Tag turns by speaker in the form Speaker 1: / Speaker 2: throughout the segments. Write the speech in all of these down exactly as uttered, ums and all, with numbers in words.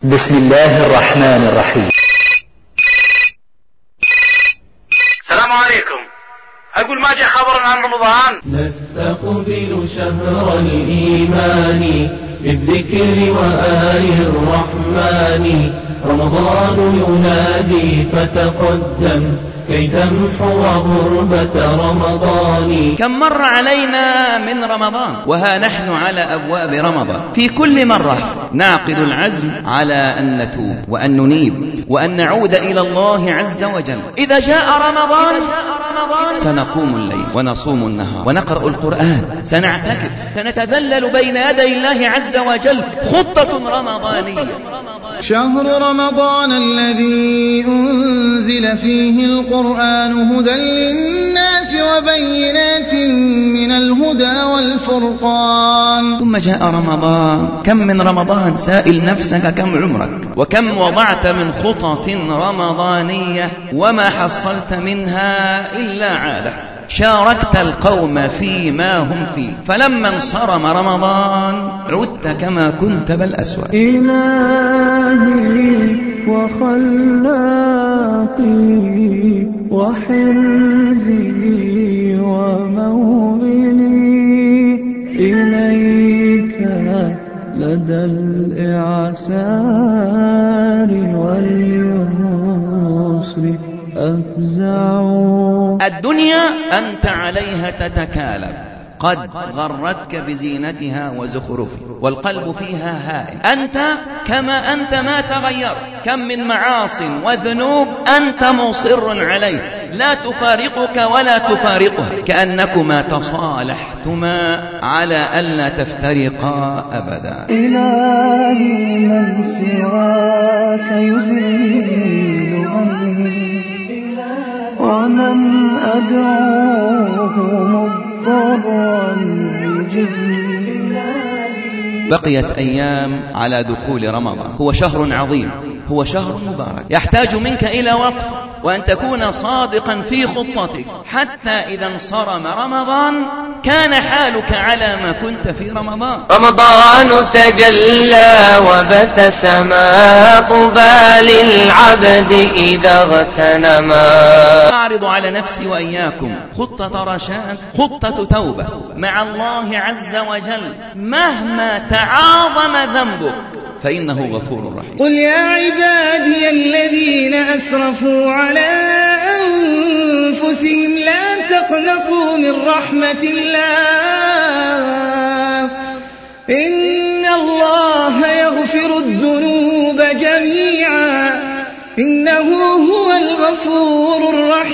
Speaker 1: بسم الله الرحمن الرحيم.
Speaker 2: السلام عليكم. أقول ما جاء خبر عن رمضان.
Speaker 3: نستقبل شهر الإيمان بالذكر وآل الرحمن، رمضان ينادي فتقدم كي تمحو غربة رمضان.
Speaker 4: كم مر علينا من رمضان وها نحن على أبواب رمضان. في كل مرة نعقد العزم على أن نتوب وأن ننيب وأن نعود إلى الله عز وجل. إذا جاء رمضان سنقوم الليل ونصوم النهار ونقرأ القرآن، سنعتكف، سنتذلل بين يدي الله عز وجل. خطة رمضانية.
Speaker 5: شهر رمضان الذي أنزل فيه القرآن هدى للناس وبينات من الهدى والفرقان.
Speaker 4: ثم جاء رمضان. كم من رمضان؟ سائل نفسك كم عمرك وكم وضعت من خطط رمضانية وما حصلت منها إلا عادة. شاركت القوم فيما هم فيه، فلما انصرم رمضان عدت كما كنت بل أسوأ.
Speaker 3: إلهي وخلاقي وحرزي وموئلي، إليك لدى الإعسار واليسر أفزع.
Speaker 4: الدنيا أنت عليها تتكالب، قد غرتك بزينتها وزخرفها والقلب فيها هائم. أنت كما أنت ما تغير. كم من معاص وذنوب أنت مصر عليه، لا تفارقك ولا تفارقها، كأنكما تصالحتما على ألا تفترقا أبدا.
Speaker 3: إلهي من سواك يزيل عني ومن أدعوه مضطرا يجيب.
Speaker 4: بقيت أيام على دخول رمضان. هو شهر عظيم، هو شهر مبارك، يحتاج منك إلى وقف وأن تكون صادقا في خطتك، حتى إذا انصرم رمضان كان حالك على ما كنت في رمضان.
Speaker 6: رمضان تجلى وبتسما طوبى للعبد إذا اغتنما.
Speaker 4: أعرض على نفسي وإياكم خطة رشاد، خطة توبة مع الله عز وجل مهما تعاظم ذنبك، فإنه غفور رحيم.
Speaker 5: قل يا عبادي الذين أسرفوا على أنفسهم لا تقنطوا من رحمة الله، إن الله يغفر الذنوب جميعا إنه هو الغفور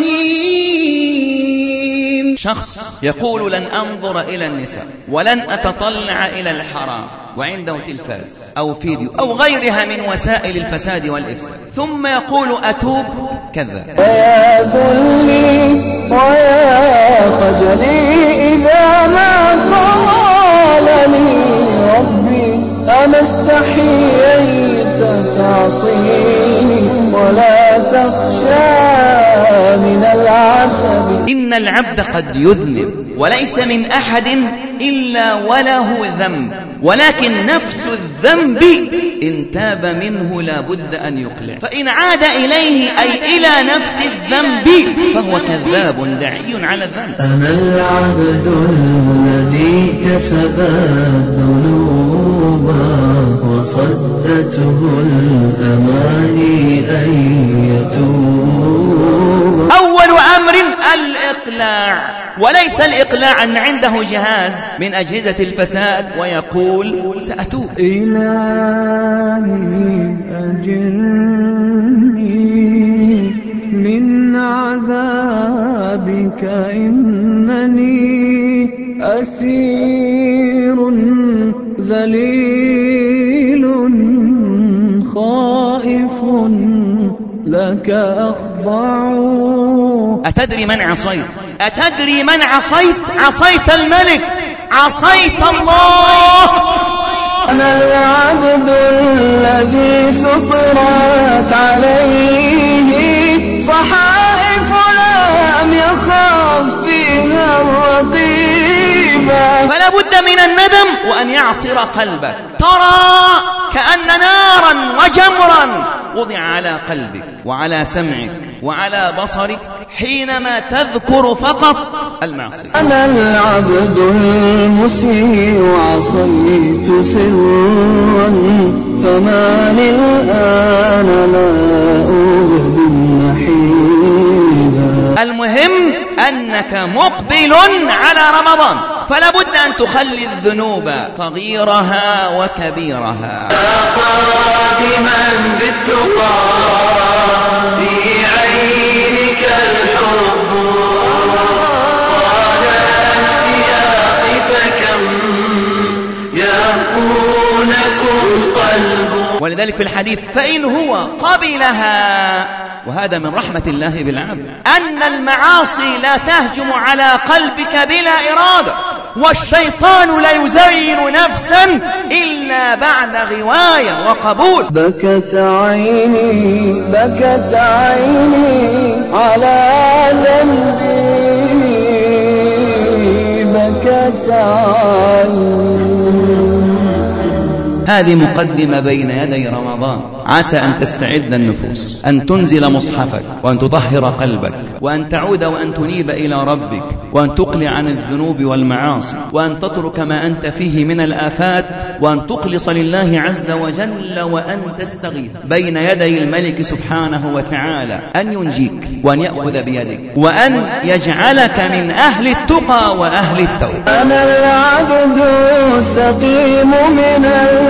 Speaker 5: الرحيم.
Speaker 4: شخص يقول لن أنظر إلى النساء ولن أتطلع إلى الحرام وعنده تلفاز أو فيديو أو غيرها من وسائل الفساد والإفساد، ثم يقول أتوب. كذا.
Speaker 3: ويا ذلي ويا خجلي إذا ما قالني ربي أما استحييت تعصيني ولا تخشى من العتب.
Speaker 4: إن العبد قد يذنب وليس من أحد إلا وله ذنب، ولكن نفس الذنب إن تاب منه لا بد أن يقلع، فإن عاد إليه أي إلى نفس الذنب فهو كذاب داعي على الذنب.
Speaker 3: أنا العبد الذي كسب الذنوب وصدته الأماني أن يتوب.
Speaker 4: أول أمر الإقلاع، وليس الإقلاع أن عنده جهاز من أجهزة الفساد ويقول سأتوب.
Speaker 3: إلهي أجرني من عذابك إنني أسير ذليل خائف لك أخضع.
Speaker 4: أتدري من عصيت؟ أتدري من عصيت؟ عصيت الملك، عصيت الله.
Speaker 3: أنا العبد الذي سطرت عليه صحائف لم يخاف فيها الرقيبة.
Speaker 4: فلا بد من الندم وأن يعصر قلبك. ترى كأن نارا وجمرا وضع على قلبك وعلى سمعك وعلى بصرك حينما تذكر فقط المعصية.
Speaker 3: أنا العبد المسيء عصيت سرا فما للآن لا أهدي النحيبا.
Speaker 4: المهم أنك مقبل على رمضان، فلا بد أن تخلي الذنوب صغيرها وكبيرها.
Speaker 6: قادما بالتقى في عينك الحب قال اشتياقي فكم يكونكم قلب.
Speaker 4: ولذلك في الحديث فإن هو قبلها، وهذا من رحمة الله بالعبد، أن المعاصي لا تهجم على قلبك بلا إرادة، والشيطان لا يزين نفسا إلا بعد غواية وقبول.
Speaker 3: بكت عيني بكت عيني على ذنبي بكت عيني.
Speaker 4: هذه مقدمة بين يدي رمضان. عسى أن تستعد النفوس، أن تنزل مصحفك، وأن تطهر قلبك، وأن تعود وأن تنيب إلى ربك، وأن تقلع عن الذنوب والمعاصي، وأن تترك ما أنت فيه من الآفات، وأن تخلص لله عز وجل، وأن تستغيث بين يدي الملك سبحانه وتعالى أن ينجيك وأن يأخذ بيدك وأن يجعلك من أهل التقى وأهل التوبة.
Speaker 3: أنا العبد السقيم من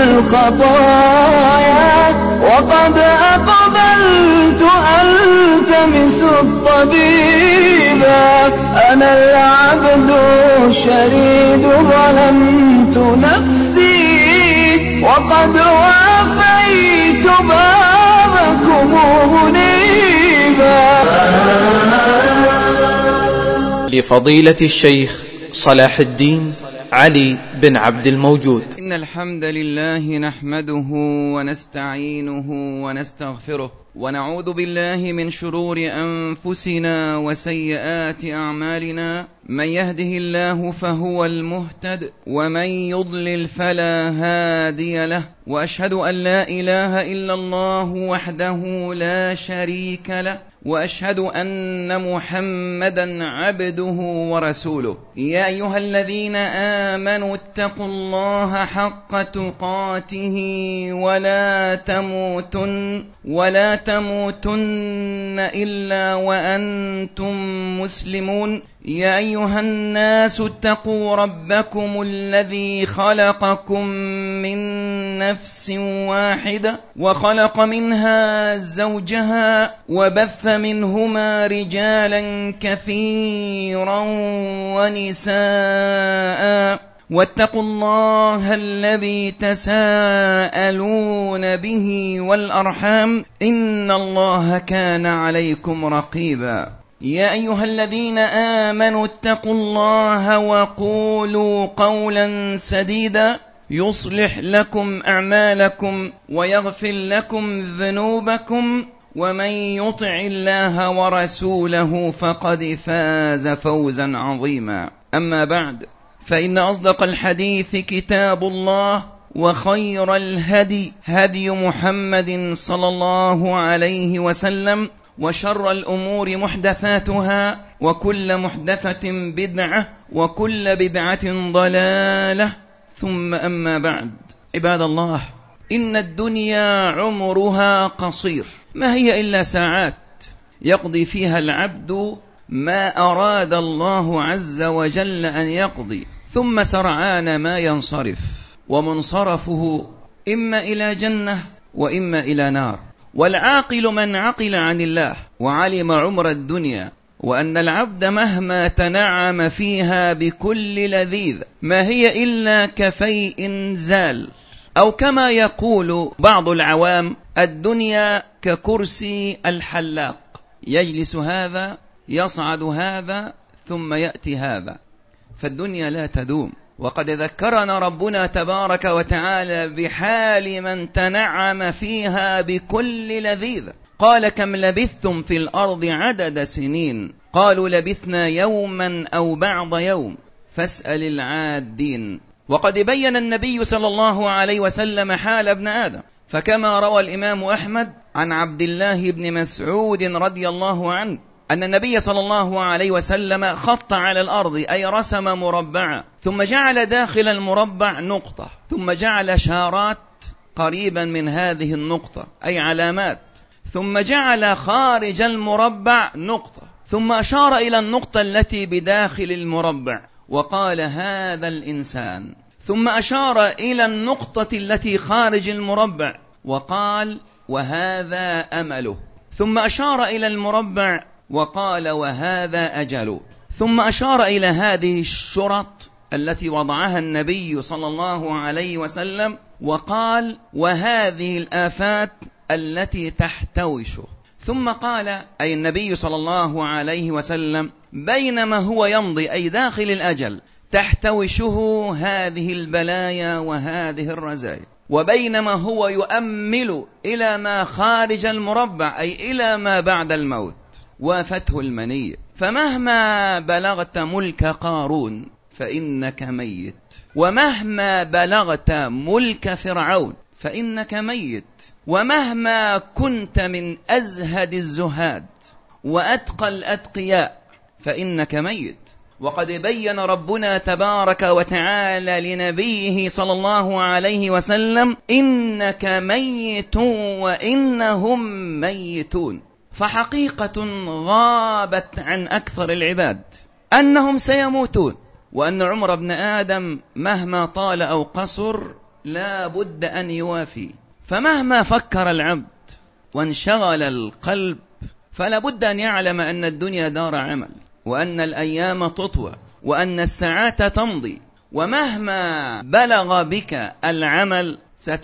Speaker 3: الخطايا وقد أقبلت ألتمس الطبيب. أنا العبد الشريد ظلمت نفسي وقد وافيت بابكم منيبا.
Speaker 7: لفضيلة الشيخ صلاح الدين علي بن عبد الموجود.
Speaker 4: إن الحمد لله نحمده ونستعينه ونستغفره ونعوذ بالله من شرور أنفسنا وسيئات أعمالنا. من يهده الله فهو المهتد ومن يضلل فلا هادي له، وأشهد أن لا إله إلا الله وحده لا شريك له، وأشهد أن محمدا عبده ورسوله. يا أيها الذين آمنوا اتقوا الله حق تقاته ولا تموتن ولا تموتن إلا وأنتم مسلمون. يا أيها الناس اتقوا ربكم الذي خلقكم من نفس واحدة وخلق منها زوجها وبث منهما رجالا كثيرا ونساء، واتقوا الله الذي تساءلون به والأرحام إن الله كان عليكم رقيبا. يا أيها الذين آمنوا اتقوا الله وقولوا قولا سديدا يصلح لكم أعمالكم ويغفر لكم ذنوبكم، ومن يطع الله ورسوله فقد فاز فوزا عظيما. أما بعد، فإن أصدق الحديث كتاب الله، وخير الهدي هدي محمد صلى الله عليه وسلم، وشر الأمور محدثاتها، وكل محدثة بدعة، وكل بدعة ضلالة، ثم أما بعد. عباد الله، إن الدنيا عمرها قصير، ما هي إلا ساعات يقضي فيها العبد ما أراد الله عز وجل أن يقضي، ثم سرعان ما ينصرف، ومنصرفه إما إلى جنة وإما إلى نار. والعاقل من عقل عن الله وعلم عمر الدنيا، وأن العبد مهما تنعم فيها بكل لذيذ ما هي إلا كفيء زال، أو كما يقول بعض العوام الدنيا ككرسي الحلاق، يجلس هذا يصعد هذا ثم يأتي هذا، فالدنيا لا تدوم. وقد ذكرنا ربنا تبارك وتعالى بحال من تنعم فيها بكل لذيذ. قال كم لبثتم في الأرض عدد سنين، قالوا لبثنا يوما أو بعض يوم فاسأل العادين. وقد بين النبي صلى الله عليه وسلم حال ابن آدم، فكما روى الإمام أحمد عن عبد الله بن مسعود رضي الله عنه أن النبي صلى الله عليه وسلم خط على الأرض، أي رسم مربعا، ثم جعل داخل المربع نقطة، ثم جعل شارات قريبا من هذه النقطة أي علامات، ثم جعل خارج المربع نقطة، ثم أشار إلى النقطة التي بداخل المربع وقال هذا الإنسان، ثم أشار إلى النقطة التي خارج المربع وقال وهذا أمله، ثم أشار إلى المربع وقال وهذا أجله، ثم أشار إلى هذه الشرط التي وضعها النبي صلى الله عليه وسلم وقال وهذه الآفات التي تحتوشه، ثم قال أي النبي صلى الله عليه وسلم بينما هو يمضي أي داخل الأجل تحتوشه هذه البلايا وهذه الرزايا، وبينما هو يؤمل إلى ما خارج المربع أي إلى ما بعد الموت وافته المنية، فمهما بلغت ملك قارون فإنك ميت، ومهما بلغت ملك فرعون فإنك ميت، ومهما كنت من أزهد الزهاد وأتقى الأتقياء فإنك ميت. وقد بين ربنا تبارك وتعالى لنبيه صلى الله عليه وسلم إنك ميت وإنهم ميتون، فحقيقة غابت عن أكثر العباد أنهم سيموتون، وأن عمر ابن آدم مهما طال أو قصر لا بد أن يوافي، فمهما فكر العبد وانشغل القلب فلا بد أن يعلم أن الدنيا دار عمل، وأن الأيام تطوى، وأن الساعات تمضي، ومهما بلغ بك العمل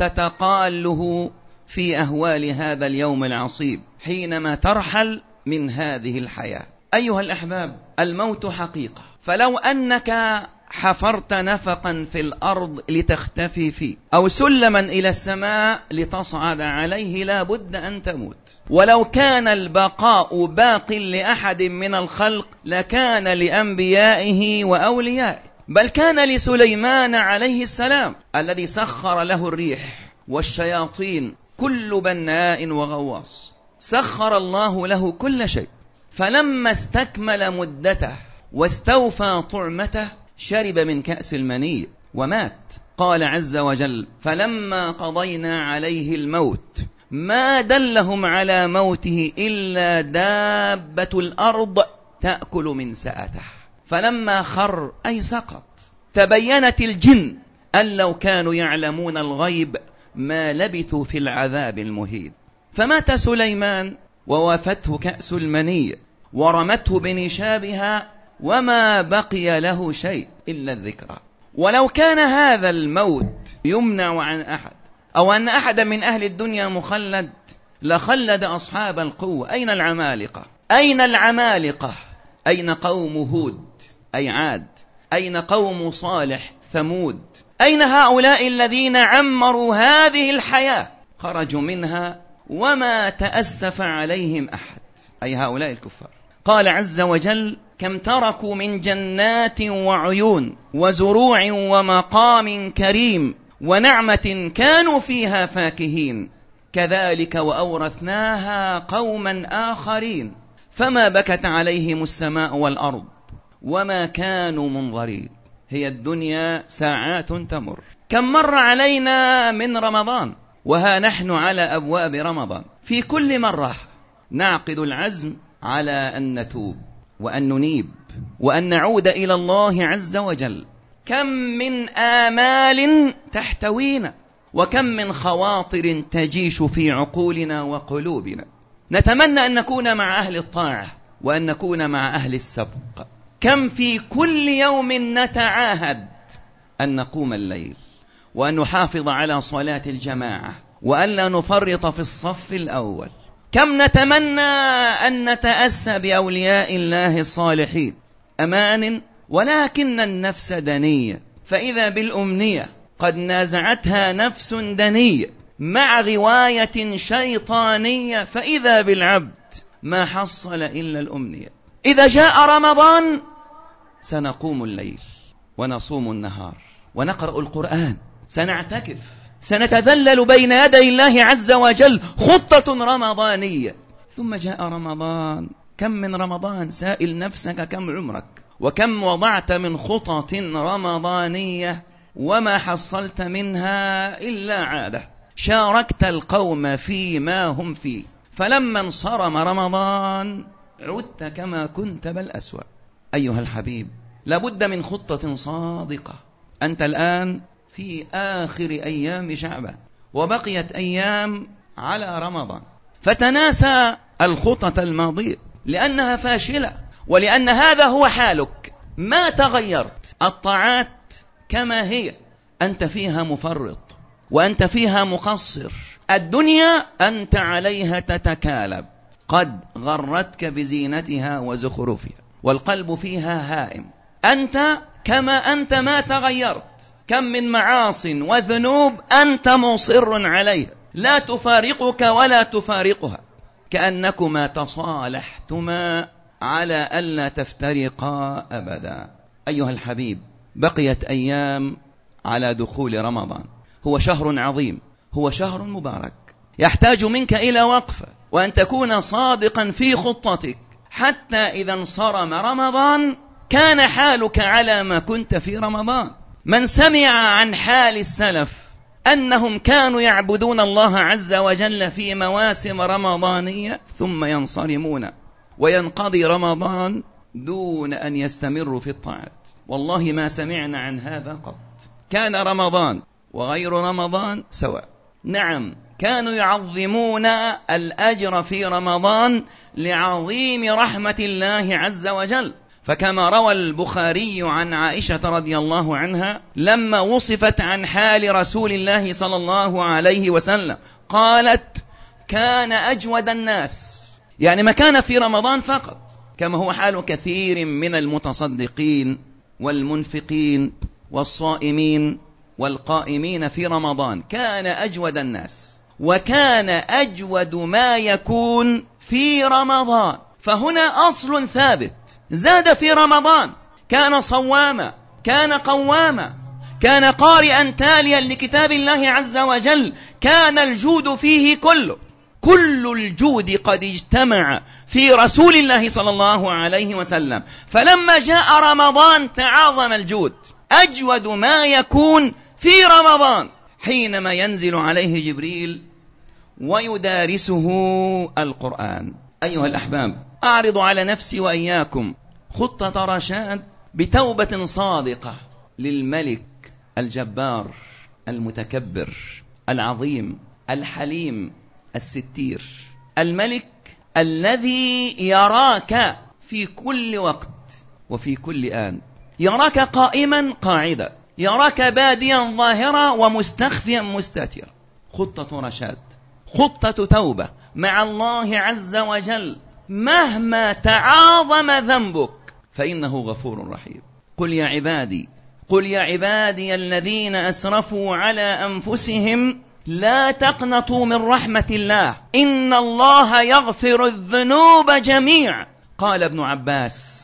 Speaker 4: ستتقاله في أهوال هذا اليوم العصيب حينما ترحل من هذه الحياة. أيها الأحباب، الموت حقيقة، فلو أنك حفرت نفقا في الأرض لتختفي فيه أو سلما إلى السماء لتصعد عليه لا بد أن تموت، ولو كان البقاء باق لأحد من الخلق لكان لأنبيائه وأوليائه، بل كان لسليمان عليه السلام الذي سخر له الريح والشياطين كل بناء وغواص، سخر الله له كل شيء، فلما استكمل مدته واستوفى طعمته شرب من كأس المني ومات. قال عز وجل فلما قضينا عليه الموت ما دلهم على موته إلا دابة الأرض تأكل من سأته، فلما خر أي سقط تبينت الجن أن لو كانوا يعلمون الغيب ما لبثوا في العذاب المهين. فمات سليمان ووافته كأس المني ورمته بنشابها وما بقي له شيء إلا الذكرى. ولو كان هذا الموت يمنع عن أحد أو أن أحدا من أهل الدنيا مخلد لخلد أصحاب القوة. أين العمالقة؟ أين العمالقة؟ أين قوم هود أي عاد؟ أين قوم صالح ثمود؟ أين هؤلاء الذين عمروا هذه الحياة؟ خرجوا منها وما تأسف عليهم أحد، أي هؤلاء الكفار. قال عز وجل كم تركوا من جنات وعيون وزروع ومقام كريم ونعمة كانوا فيها فاكهين كذلك وأورثناها قوما آخرين فما بكت عليهم السماء والأرض وما كانوا منظرين. هي الدنيا ساعات تمر. كم مر علينا من رمضان وها نحن على أبواب رمضان، في كل مرة نعقد العزم على أن نتوب وأن ننيب وأن نعود إلى الله عز وجل. كم من آمال تحتوينا وكم من خواطر تجيش في عقولنا وقلوبنا. نتمنى أن نكون مع أهل الطاعة وأن نكون مع أهل السبق. كم في كل يوم نتعاهد أن نقوم الليل وأن نحافظ على صلاة الجماعة وأن لا نفرط في الصف الأول. كم نتمنى أن نتأسى بأولياء الله الصالحين أمان، ولكن النفس دنية، فإذا بالأمنية قد نازعتها نفس دنية مع غواية شيطانية، فإذا بالعبد ما حصل إلا الأمنية. إذا جاء رمضان سنقوم الليل ونصوم النهار ونقرأ القرآن، سنعتكف، سنتذلل بين يدي الله عز وجل، خطة رمضانية. ثم جاء رمضان. كم من رمضان؟ سائل نفسك كم عمرك، وكم وضعت من خطط رمضانية وما حصلت منها إلا عادة. شاركت القوم فيما هم فيه، فلما انصرم رمضان عدت كما كنت بل أسوأ. أيها الحبيب، لابد من خطة صادقة. أنت الآن في آخر أيام شعبان، وبقيت أيام على رمضان، فتناسى الخطة الماضية لأنها فاشلة، ولأن هذا هو حالك، ما تغيرت. الطاعات كما هي، أنت فيها مفرط وأنت فيها مقصر. الدنيا أنت عليها تتكالب، قد غرتك بزينتها وزخرفها، والقلب فيها هائم. أنت كما أنت ما تغيرت. كم من معاص وذنوب أنت مصر عليها، لا تفارقك ولا تفارقها، كأنكما تصالحتما على ألا تفترقا أبدا. أيها الحبيب، بقيت أيام على دخول رمضان. هو شهر عظيم، هو شهر مبارك، يحتاج منك إلى وقفة، وأن تكون صادقا في خطتك، حتى إذا انصرم رمضان كان حالك على ما كنت في رمضان. من سمع عن حال السلف أنهم كانوا يعبدون الله عز وجل في مواسم رمضانية ثم ينصرمون وينقضي رمضان دون أن يستمروا في الطاعات، والله ما سمعنا عن هذا قط. كان رمضان وغير رمضان سواء. نعم، كانوا يعظمون الأجر في رمضان لعظيم رحمة الله عز وجل، فكما روى البخاري عن عائشة رضي الله عنها لما وصفت عن حال رسول الله صلى الله عليه وسلم قالت: كان أجود الناس، يعني ما كان في رمضان فقط، كما هو حال كثير من المتصدقين والمنفقين والصائمين والقائمين في رمضان. كان أجود الناس، وكان أجود ما يكون في رمضان. فهنا أصل ثابت، زاد في رمضان، كان صواما، كان قواما، كان قارئا تاليا لكتاب الله عز وجل، كان الجود فيه كله. كل الجود قد اجتمع في رسول الله صلى الله عليه وسلم، فلما جاء رمضان تعاظم الجود. أجود ما يكون في رمضان حينما ينزل عليه جبريل ويدارسه القرآن. أيها الأحباب، أعرض على نفسي وإياكم خطة رشاد بتوبة صادقة للملك الجبار المتكبر العظيم الحليم الستير، الملك الذي يراك في كل وقت وفي كل آن، يراك قائما قاعدا، يراك باديا ظاهرا ومستخفيا مستترا. خطة رشاد، خطة توبة مع الله عز وجل، مهما تعاظم ذنبك فإنه غفور رحيم. قل يا عبادي قل يا عبادي الذين أسرفوا على أنفسهم لا تقنطوا من رحمة الله إن الله يغفر الذنوب جميعا. قال ابن عباس: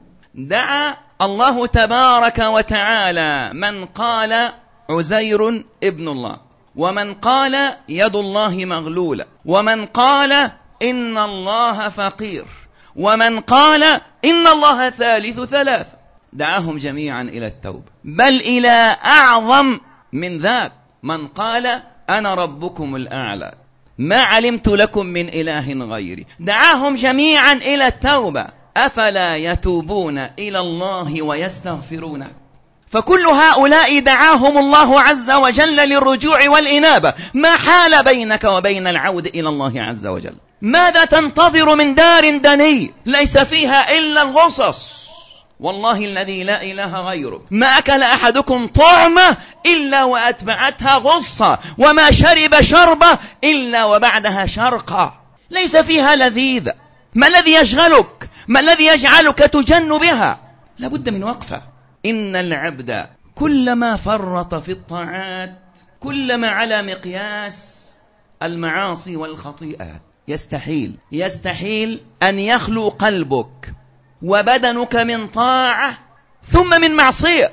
Speaker 4: دعا الله تبارك وتعالى من قال عزير ابن الله، ومن قال يد الله مغلولة، ومن قال إن الله فقير، ومن قال إن الله ثالث ثلاثة. دعاهم جميعا إلى التوبة، بل إلى أعظم من ذاك، من قال أنا ربكم الأعلى ما علمت لكم من إله غيري. دعاهم جميعا إلى التوبة. أفلا يتوبون إلى الله ويستغفرونه؟ فكل هؤلاء دعاهم الله عز وجل للرجوع والإنابة. ما حال بينك وبين العودة إلى الله عز وجل؟ ماذا تنتظر من دار دني ليس فيها إلا الغصص؟ والله الذي لا إله غيره، ما أكل أحدكم طعمة إلا وأتبعتها غصة، وما شرب شربة إلا وبعدها شرقة، ليس فيها لذيذة. ما الذي يشغلك؟ ما الذي يجعلك تجن بها؟ لابد من وقفة. إن العبد كلما فرط في الطاعات كلما على مقياس المعاصي والخطيئات. يستحيل يستحيل أن يخلو قلبك وبدنك من طاعة ثم من معصية.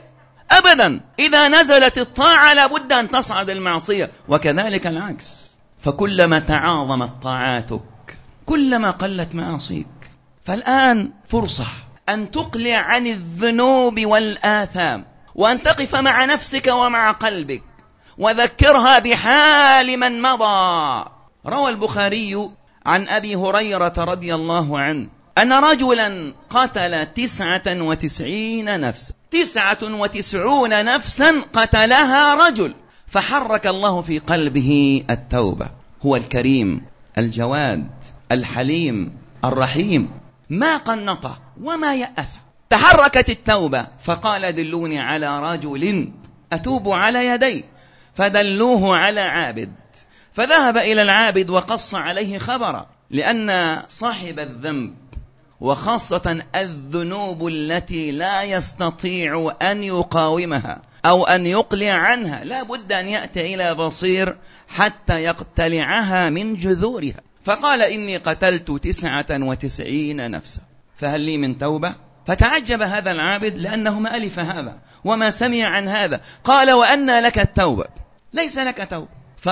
Speaker 4: أبدا، إذا نزلت الطاعة لابد أن تصعد المعصية، وكذلك العكس. فكلما تعاظمت طاعاتك كلما قلت معاصيك. فالآن فرصة أن تقلع عن الذنوب والآثام، وأن تقف مع نفسك ومع قلبك وذكرها بحال من مضى. روى البخاري عن أبي هريرة رضي الله عنه أن رجلا قتل تسعة وتسعين نفسا تسعة وتسعون نفسا قتلها رجل، فحرك الله في قلبه التوبة. هو الكريم الجواد الحليم الرحيم، ما قنطه وما يأس. تحركت التوبة فقال دلوني على رجل أتوب على يدي، فدلوه على عابد، فذهب إلى العابد وقص عليه خبرا، لأن صاحب الذنب وخاصة الذنوب التي لا يستطيع أن يقاومها أو أن يقلع عنها لا بد أن يأتي إلى بصير حتى يقتلعها من جذورها. فقال إني قتلت تسعة وتسعين نفسا فهل لي من توبة؟ فتعجب هذا العابد لأنه ما ألف هذا وما سمع عن هذا. قال وأنى لك التوبة؟ ليس لك توبة.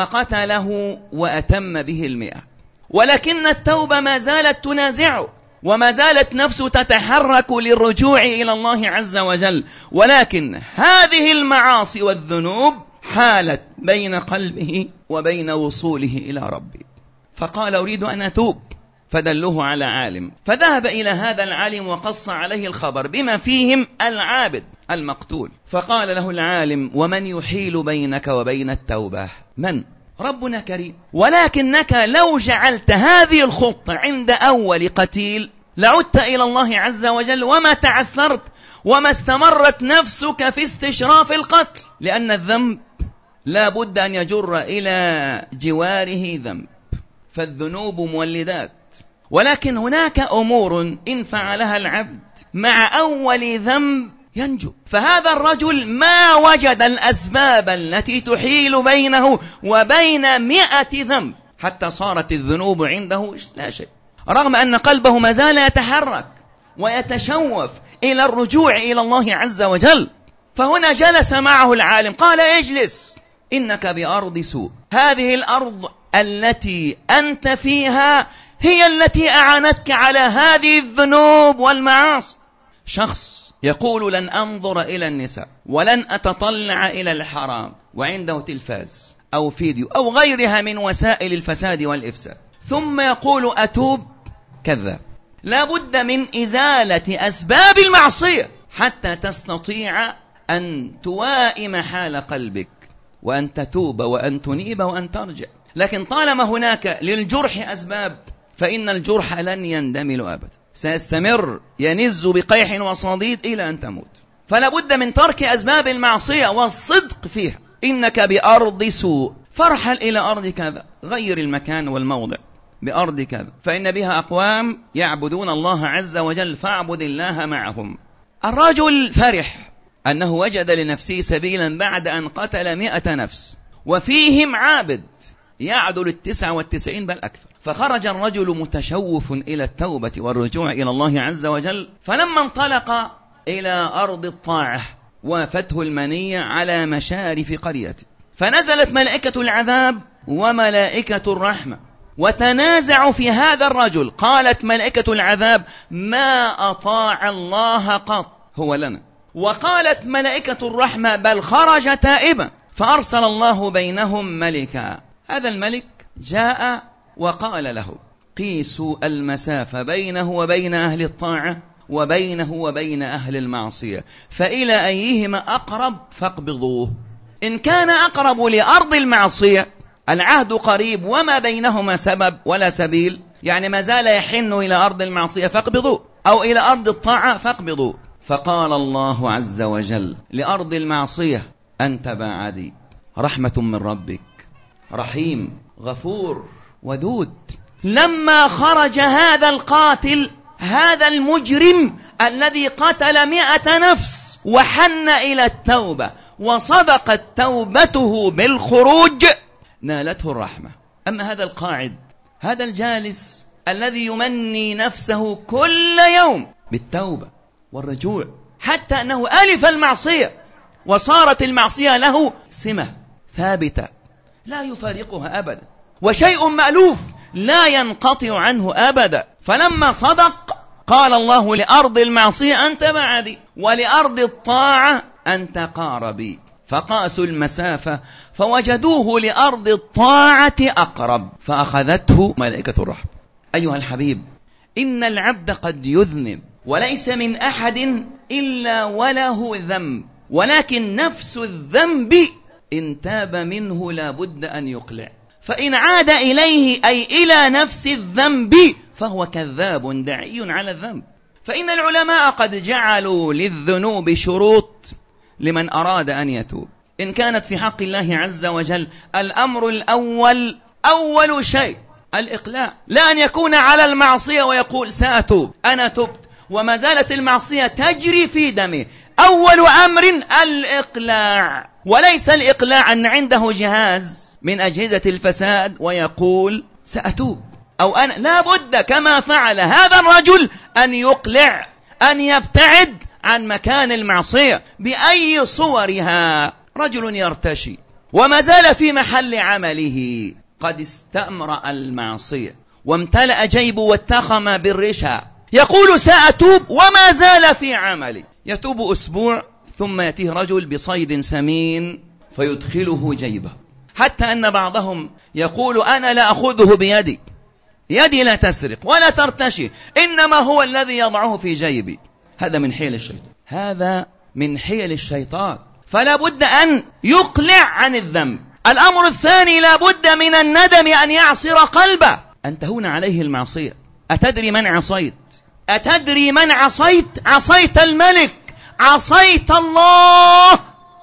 Speaker 4: فقتله وأتم به المئة، ولكن التوبة ما زالت تنازعه وما زالت نفسه تتحرك للرجوع إلى الله عز وجل، ولكن هذه المعاصي والذنوب حالت بين قلبه وبين وصوله إلى ربه. فقال أريد أن أتوب، فدلوه على عالم، فذهب إلى هذا العالم وقص عليه الخبر بما فيهم العابد المقتول. فقال له العالم ومن يحيل بينك وبين التوبة؟ من؟ ربنا كريم، ولكنك لو جعلت هذه الخطة عند أول قتيل لعدت إلى الله عز وجل وما تعثرت وما استمرت نفسك في استشراف القتل، لأن الذنب لا بد أن يجر إلى جواره ذنب، فالذنوب مولدات. ولكن هناك أمور إن فعلها العبد مع أول ذنب ينجو. فهذا الرجل ما وجد الأسباب التي تحيل بينه وبين مئة ذنب حتى صارت الذنوب عنده لا شيء، رغم أن قلبه ما زال يتحرك ويتشوف إلى الرجوع إلى الله عز وجل. فهنا جلس معه العالم قال اجلس، إنك بأرض سوء، هذه الأرض التي أنت فيها هي التي أعانتك على هذه الذنوب والمعاصي. شخص يقول لن أنظر إلى النساء ولن أتطلع إلى الحرام، وعنده تلفاز أو فيديو أو غيرها من وسائل الفساد والإفساد، ثم يقول أتوب، كذاب. لا بد من إزالة أسباب المعصية حتى تستطيع أن توائم حال قلبك وأن تتوب وأن تنيب وأن ترجع. لكن طالما هناك للجرح أسباب فإن الجرح لن يندمل أبدا، سيستمر ينز بقيح وصديد إلى أن تموت. فلا بد من ترك أسباب المعصية والصدق فيها. إنك بأرض سوء، فارحل إلى أرض كذا، غير المكان والموضع، بأرض كذا فإن بها أقوام يعبدون الله عز وجل فاعبد الله معهم. الرجل فرح أنه وجد لنفسه سبيلا بعد أن قتل مئة نفس وفيهم عابد يعدل التسعة والتسعين بل أكثر. فخرج الرجل متشوف إلى التوبة والرجوع إلى الله عز وجل. فلما انطلق إلى أرض الطاعة وافته المنية على مشارف قريته، فنزلت ملائكة العذاب وملائكة الرحمة وتنازعوا في هذا الرجل. قالت ملائكة العذاب ما أطاع الله قط هو لنا، وقالت ملائكة الرحمة بل خرج تائبا. فأرسل الله بينهم ملكا، هذا الملك جاء وقال له قيسوا المسافة بينه وبين أهل الطاعة وبينه وبين أهل المعصية، فإلى أيهما أقرب فاقبضوه. إن كان أقرب لأرض المعصية العهد قريب وما بينهما سبب ولا سبيل، يعني ما زال يحن إلى أرض المعصية فاقبضوه، أو إلى أرض الطاعة فاقبضوه. فقال الله عز وجل لأرض المعصية أنت بعدي، رحمة من ربك، رحيم غفور ودود. لما خرج هذا القاتل هذا المجرم الذي قتل مئة نفس وحن إلى التوبة وصدقت توبته بالخروج نالته الرحمة. أما هذا القاعد، هذا الجالس الذي يمني نفسه كل يوم بالتوبة والرجوع، حتى أنه ألف المعصية وصارت المعصية له سمة ثابتة لا يفارقها أبدا، وشيء مألوف لا ينقطع عنه أبدا. فلما صدق قال الله لأرض المعصية أنت بعدي، ولأرض الطاعة أنت قاربي، فقاسوا المسافة فوجدوه لأرض الطاعة أقرب فأخذته ملائكة الرحمة. أيها الحبيب، إن العبد قد يذنب وليس من أحد إلا وله ذنب، ولكن نفس الذنب إن تاب منه لا بد أن يقلع، فإن عاد إليه أي إلى نفس الذنب فهو كذاب داعي على الذنب. فإن العلماء قد جعلوا للذنوب شروط لمن أراد أن يتوب. إن كانت في حق الله عز وجل الأمر الأول أول شيء الإقلاع، لا أن يكون على المعصية ويقول سأتوب أنا تبت وما زالت المعصية تجري في دمه. أول أمر الإقلاع، وليس الإقلاع أن عنده جهاز من أجهزة الفساد ويقول سأتوب أو أنا، لا بد كما فعل هذا الرجل أن يقلع، أن يبتعد عن مكان المعصية بأي صورها. رجل يرتشي وما زال في محل عمله قد استأمر المعصية وامتلأ جيبه واتخم بالرشا، يقول سأتوب وما زال في عمله. يتوب أسبوع ثم يأتيه رجل بصيد سمين فيدخله جيبه، حتى أن بعضهم يقول أنا لا أخذه بيدي، يدي لا تسرق ولا ترتشي، إنما هو الذي يضعه في جيبي. هذا من حيل الشيطان، هذا من حيل الشيطان. فلا بد أن يقلع عن الذنب. الأمر الثاني لا بد من الندم، أن يعصر قلبه، أن تهون عليه المعصية. أتدري من عصيت؟ أتدري من عصيت؟ عصيت الملك، عصيت الله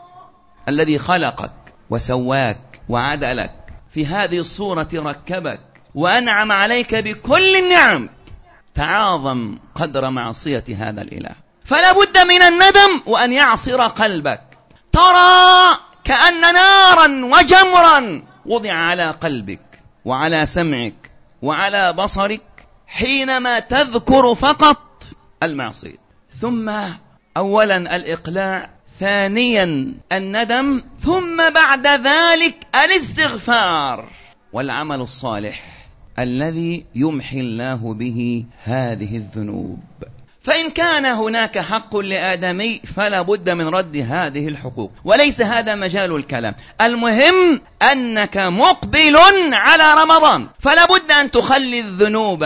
Speaker 4: الذي خلقك وسواك وعدلك في هذه الصورة، ركبك وأنعم عليك بكل النعم. تعاظم قدر معصية هذا الإله، فلا بد من الندم وأن يعصر قلبك. ترى كأن نارا وجمرا وضع على قلبك وعلى سمعك وعلى بصرك حينما تذكر فقط المعصية. ثم أولا الإقلاع، ثانيا الندم، ثم بعد ذلك الاستغفار والعمل الصالح الذي يمحي الله به هذه الذنوب. فإن كان هناك حق لآدمي فلا بد من رد هذه الحقوق، وليس هذا مجال الكلام. المهم أنك مقبل على رمضان، فلا بد أن تخلي الذنوب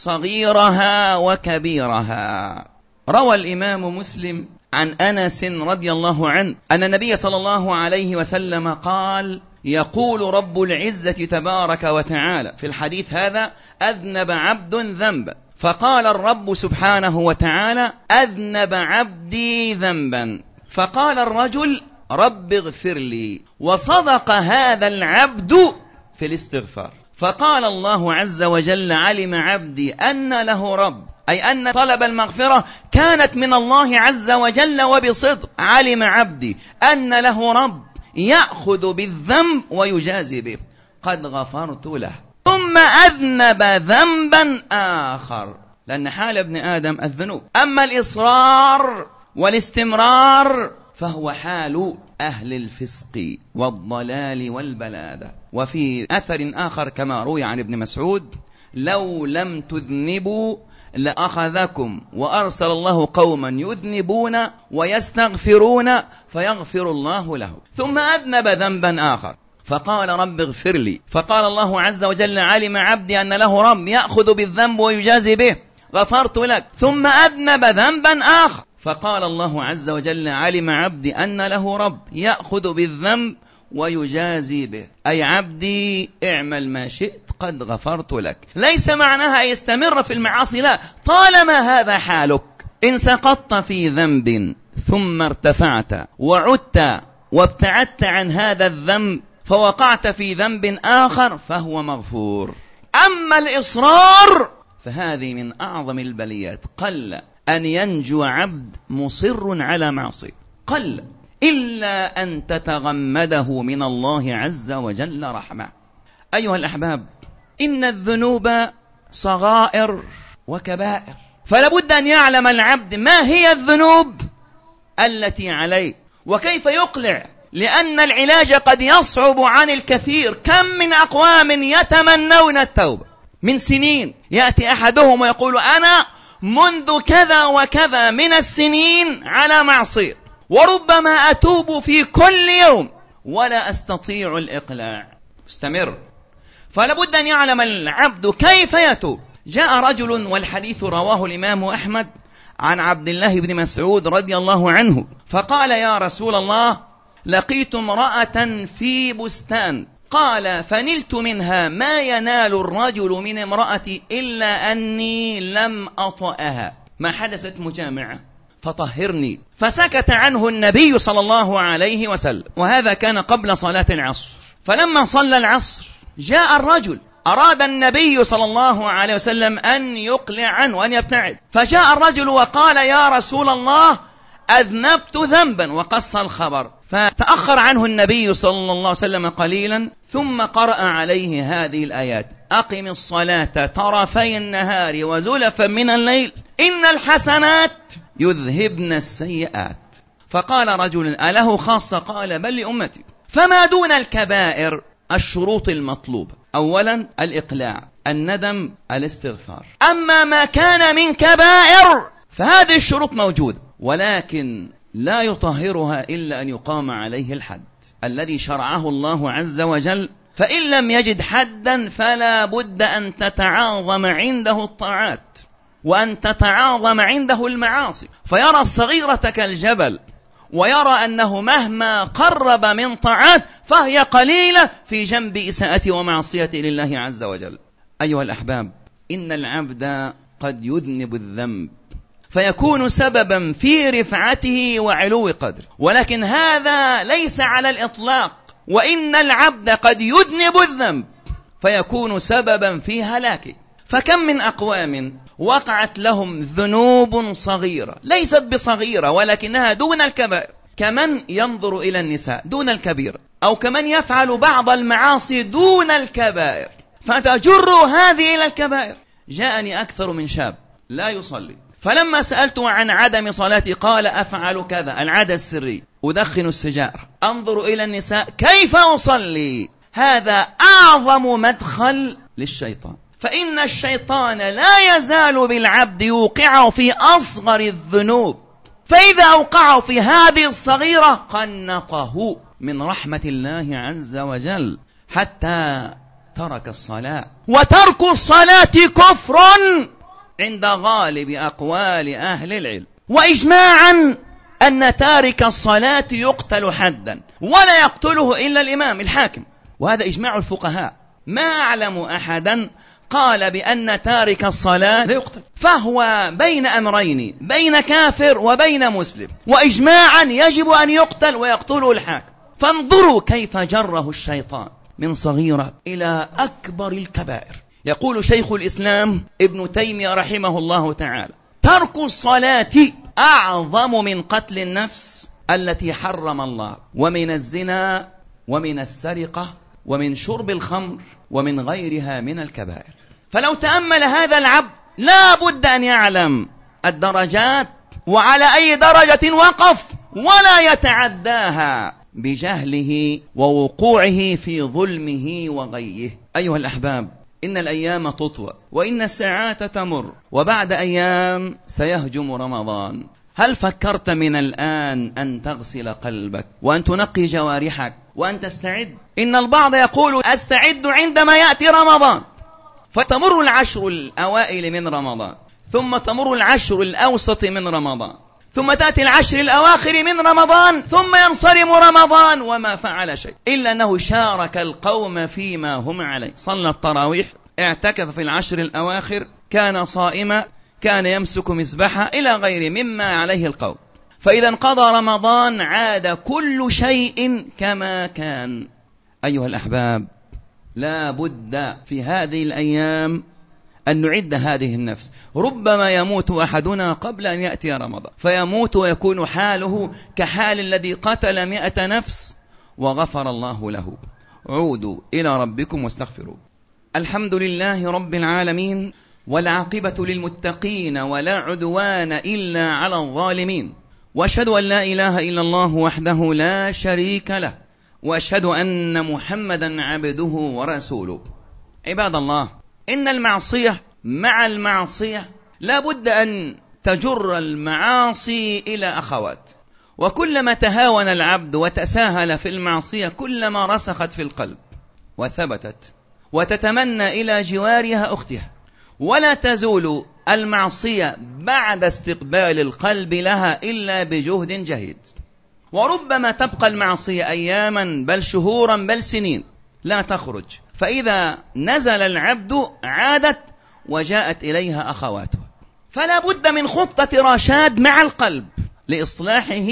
Speaker 4: صغيرها وكبيرها. روى الإمام مسلم عن أنس رضي الله عنه أن النبي صلى الله عليه وسلم قال: يقول رب العزة تبارك وتعالى في الحديث هذا: أذنب عبد ذنبا، فقال الرب سبحانه وتعالى: أذنب عبدي ذنبا، فقال الرجل: رب اغفر لي، وصدق هذا العبد في الاستغفار، فقال الله عز وجل: علم عبدي أن له رب، أي أن طلب المغفرة كانت من الله عز وجل وبصدق. علم عبدي أن له رب يأخذ بالذنب ويجازي به، قد غفرت له. ثم أذنب ذنبا آخر، لأن حال ابن آدم الذنوب. أما الإصرار والاستمرار فهو حال أهل الفسق والضلال والبلادة. وفي أثر آخر كما روي عن ابن مسعود: لو لم تذنبوا لأخذكم، وأرسل الله قوما يذنبون ويستغفرون فيغفر الله له. ثم أذنب ذنبا آخر فقال: رب اغفر لي، فقال الله عز وجل: علم عبدي أن له رب يأخذ بالذنب ويجازي به، غفرت لك. ثم أذنب ذنبا آخر فقال الله عز وجل: علم عبدي أن له رب يأخذ بالذنب ويجازي به، أي عبدي اعمل ما شئت قد غفرت لك. ليس معناها يستمر في المعاصي، لا، طالما هذا حالك. إن سقطت في ذنب ثم ارتفعت وعدت وابتعدت عن هذا الذنب فوقعت في ذنب آخر فهو مغفور. أما الإصرار فهذه من أعظم البليات. قل أن ينجو عبد مصر على معصية، قل، إلا أن تتغمده من الله عز وجل رحمة. أيها الأحباب، إن الذنوب صغائر وكبائر، فلا بد أن يعلم العبد ما هي الذنوب التي عليه وكيف يقلع؟ لأن العلاج قد يصعب عن الكثير. كم من أقوام يتمنون التوبة من سنين، يأتي أحدهم ويقول أنا منذ كذا وكذا من السنين على معصية، وربما أتوب في كل يوم ولا أستطيع الإقلاع، استمر. فلابد أن يعلم العبد كيف يتوب. جاء رجل، والحديث رواه الإمام أحمد عن عبد الله بن مسعود رضي الله عنه، فقال يا رسول الله لقيت امرأة في بستان، قال فنلت منها ما ينال الرجل من امرأتي إلا أني لم أطأها، ما حدثت مجامعة فطهرني. فسكت عنه النبي صلى الله عليه وسلم، وهذا كان قبل صلاة العصر. فلما صلى العصر جاء الرجل، أراد النبي صلى الله عليه وسلم أن يقلع عنه وأن يبتعد، فجاء الرجل وقال يا رسول الله أذنبت ذنبا، وقص الخبر. فتأخر عنه النبي صلى الله عليه وسلم قليلا، ثم قرأ عليه هذه الآيات: أقم الصلاة طرفي النهار وزلفا من الليل إن الحسنات يذهبن السيئات. فقال رجل أله خاصة؟ قال بل لأمتي. فما دون الكبائر الشروط المطلوبة: أولا الإقلاع، الندم، الاستغفار. أما ما كان من كبائر فهذه الشروط موجودة، ولكن لا يطهرها إلا أن يقام عليه الحد الذي شرعه الله عز وجل. فإن لم يجد حدا فلا بد أن تتعاظم عنده الطاعات وأن تتعاظم عنده المعاصي، فيرى الصغيرة كالجبل، ويرى أنه مهما قرب من طاعات فهي قليلة في جنب إساءة ومعصية لله عز وجل. أيها الأحباب، إن العبد قد يذنب الذنب فيكون سببا في رفعته وعلو قدره، ولكن هذا ليس على الإطلاق. وإن العبد قد يذنب الذنب فيكون سببا في هلاكه. فكم من أقوام وقعت لهم ذنوب صغيرة ليست بصغيرة ولكنها دون الكبائر، كمن ينظر إلى النساء دون الكبيرة، أو كمن يفعل بعض المعاصي دون الكبائر، فتجر هذه إلى الكبائر. جاءني أكثر من شاب لا يصلي، فلما سألته عن عدم صلاتي قال أفعل كذا، العادة السرية، أدخن السجارة، أنظر إلى النساء، كيف أصلي؟ هذا أعظم مدخل للشيطان. فإن الشيطان لا يزال بالعبد يوقعه في أصغر الذنوب، فإذا أوقعه في هذه الصغيرة قنطه من رحمة الله عز وجل حتى ترك الصلاة. وترك الصلاة كفر عند غالب أقوال أهل العلم، وإجماعا أن تارك الصلاة يقتل حدا، ولا يقتله إلا الإمام الحاكم، وهذا إجماع الفقهاء. ما أعلم أحدا قال بأن تارك الصلاة لا يقتل، فهو بين أمرين، بين كافر وبين مسلم، وإجماعا يجب أن يقتل ويقتله الحاكم. فانظروا كيف جره الشيطان من صغيرة إلى أكبر الكبائر. يقول شيخ الإسلام ابن تيمية رحمه الله تعالى: ترك الصلاة أعظم من قتل النفس التي حرم الله، ومن الزنا، ومن السرقة، ومن شرب الخمر، ومن غيرها من الكبائر. فلو تأمل هذا العبد لا بد أن يعلم الدرجات وعلى أي درجة وقف، ولا يتعداها بجهله ووقوعه في ظلمه وغيه. أيها الأحباب، إن الأيام تطوى وإن الساعات تمر، وبعد أيام سيهجم رمضان. هل فكرت من الآن أن تغسل قلبك وأن تنقي جوارحك وأن تستعد؟ إن البعض يقول أستعد عندما يأتي رمضان، فتمر العشر الأوائل من رمضان، ثم تمر العشر الأوسط من رمضان، ثم تأتي العشر الأواخر من رمضان، ثم ينصرم رمضان وما فعل شيء إلا أنه شارك القوم فيما هم عليه. صلى التراويح، اعتكف في العشر الأواخر، كان صائما، كان يمسك مسبحة، إلى غير مما عليه القوم. فإذا انقضى رمضان عاد كل شيء كما كان. أيها الأحباب، لا بد في هذه الأيام أن نعد هذه النفس. ربما يموت أحدنا قبل أن يأتي رمضان، فيموت ويكون حاله كحال الذي قتل مئة نفس وغفر الله له. عودوا إلى ربكم واستغفروا. الحمد لله رب العالمين، والعاقبة للمتقين، ولا عدوان إلا على الظالمين، وأشهد أن لا إله إلا الله وحده لا شريك له، وأشهد أن محمدا عبده ورسوله. عباد الله، إن المعصية مع المعصية لا بد أن تجر المعاصي إلى أخوات، وكلما تهاون العبد وتساهل في المعصية كلما رسخت في القلب وثبتت، وتتمنى إلى جوارها أختها، ولا تزول المعصية بعد استقبال القلب لها إلا بجهد جهيد. وربما تبقى المعصية أياما بل شهورا بل سنين لا تخرج، فإذا نزل العبد عادت وجاءت إليها أخواتها. فلا بد من خطة رشاد مع القلب لإصلاحه،